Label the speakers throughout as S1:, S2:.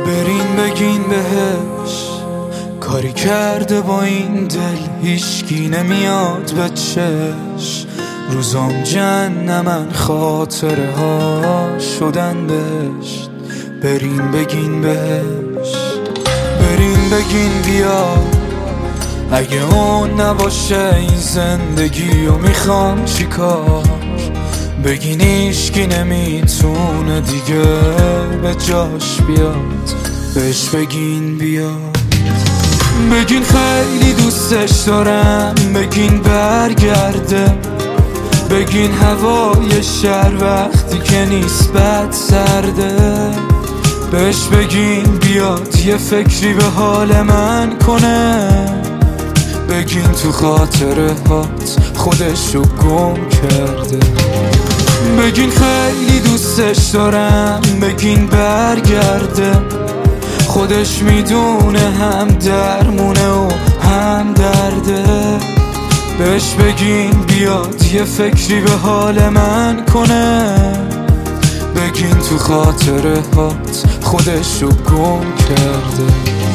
S1: برین بگین بهش کاری کرده با این دل هیچکی نمیاد به چش. روزام جهنمن خاطره ها شدن بهشت. برین بگین بهش، برین بگین بیا، اگه اون نباشه این زندگی رو میخوام چیکار. بگین ایشکی نمیتونه دیگه به جاش بیاد، بهش بگین بیاد. بگین خیلی دوستش دارم، بگین برگرده. بگین هوای شهر وقتی که نیست بد سرده. بهش بگین بیاد یه فکری به حال من کنه. بگین تو خاطره هات خودشو گم کرده. بگین خیلی دوستش دارم، بگین برگرده. خودش میدونه هم درمونه و هم درده. بهش بگین بیاد یه فکری به حال من کنه. بگین تو خاطره هات خودشو گم کرده.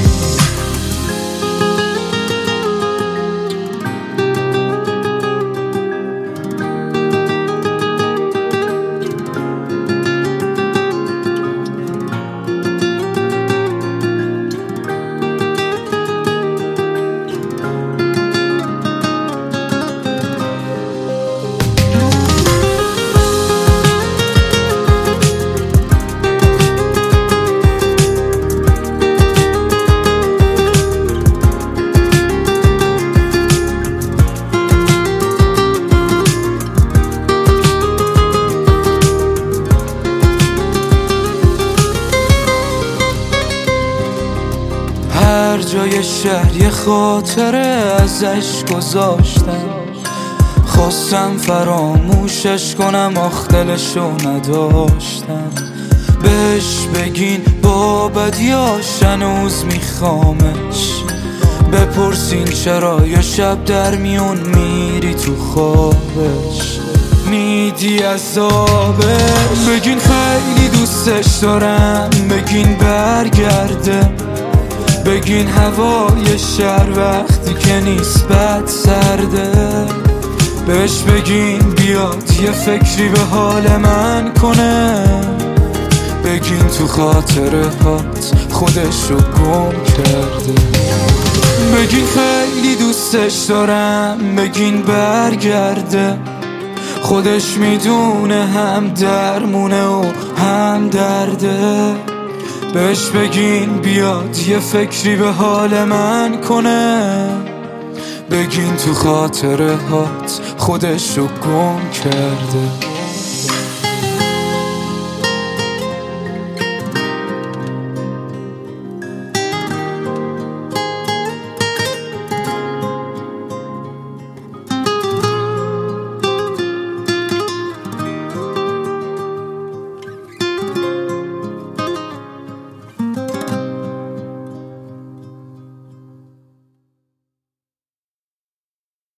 S1: هر جای شهر یه خاطره ازش گذاشتم. خواستم فراموشش کنم آخ دلشو نداشتم. بهش بگین با بدیاش هنوز میخوامش. بپرسین چرا یه شب در میون میری تو خوابش، میدی عذابش. بگین خیلی دوستش دارم، بگین برگرده. بگین هوای شهر وقتی که نیست بد سرده. بهش بگین بیاد یه فکری به حال من کنه. بگین تو خاطره هات خودشو گم کرده. بگین خیلی دوستش دارم، بگین برگرده. خودش میدونه هم درمونه و هم درده. بهش بگین بیاد یه فکری به حال من کنه. بگین تو خاطره هات خودشو گم کرده.